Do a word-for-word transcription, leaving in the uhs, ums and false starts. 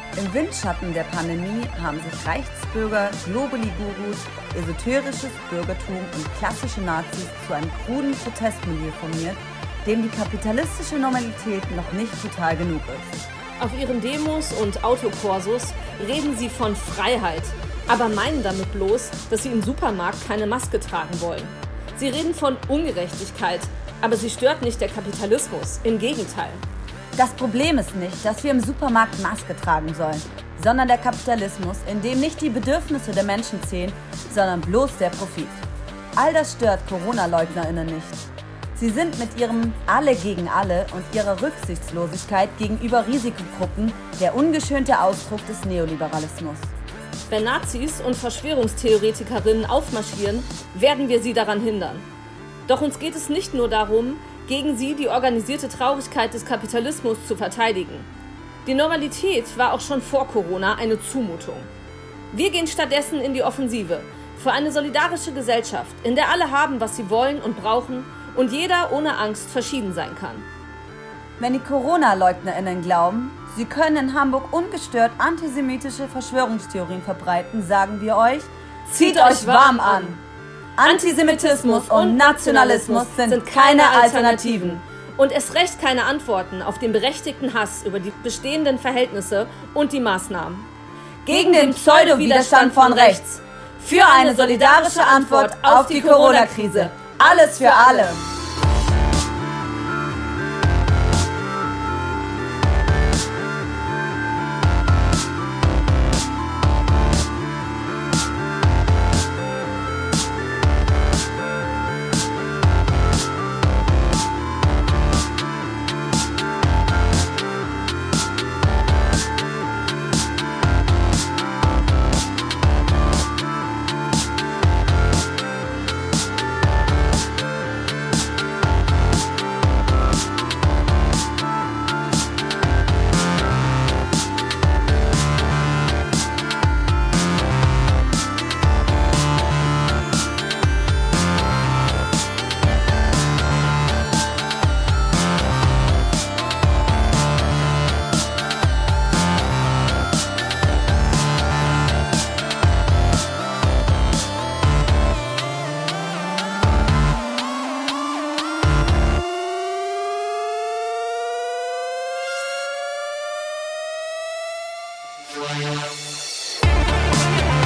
Im Windschatten der Pandemie haben sich Rechtsbürger, Globally-Gurus, esoterisches Bürgertum und klassische Nazis zu einem kruden Protestmilieu formiert, dem die kapitalistische Normalität noch nicht total genug ist. Auf ihren Demos und Autokorsos reden sie von Freiheit, aber meinen damit bloß, dass sie im Supermarkt keine Maske tragen wollen. Sie reden von Ungerechtigkeit, aber sie stört nicht der Kapitalismus, im Gegenteil. Das Problem ist nicht, dass wir im Supermarkt Maske tragen sollen, sondern der Kapitalismus, in dem nicht die Bedürfnisse der Menschen zählen, sondern bloß der Profit. All das stört Corona-LeugnerInnen nicht. Sie sind mit ihrem Alle gegen Alle und ihrer Rücksichtslosigkeit gegenüber Risikogruppen der ungeschönte Ausdruck des Neoliberalismus. Wenn Nazis und Verschwörungstheoretikerinnen aufmarschieren, werden wir sie daran hindern. Doch uns geht es nicht nur darum, gegen sie die organisierte Traurigkeit des Kapitalismus zu verteidigen. Die Normalität war auch schon vor Corona eine Zumutung. Wir gehen stattdessen in die Offensive für eine solidarische Gesellschaft, in der alle haben, was sie wollen und brauchen und jeder ohne Angst verschieden sein kann. Wenn die Corona-LeugnerInnen glauben, sie können in Hamburg ungestört antisemitische Verschwörungstheorien verbreiten, sagen wir euch, zieht euch warm an! Antisemitismus und Nationalismus sind keine Alternativen. Und erst recht keine Antworten auf den berechtigten Hass über die bestehenden Verhältnisse und die Maßnahmen. Gegen den Pseudo-Widerstand von rechts. Für eine solidarische Antwort auf die Corona-Krise. Alles für alle. Wow.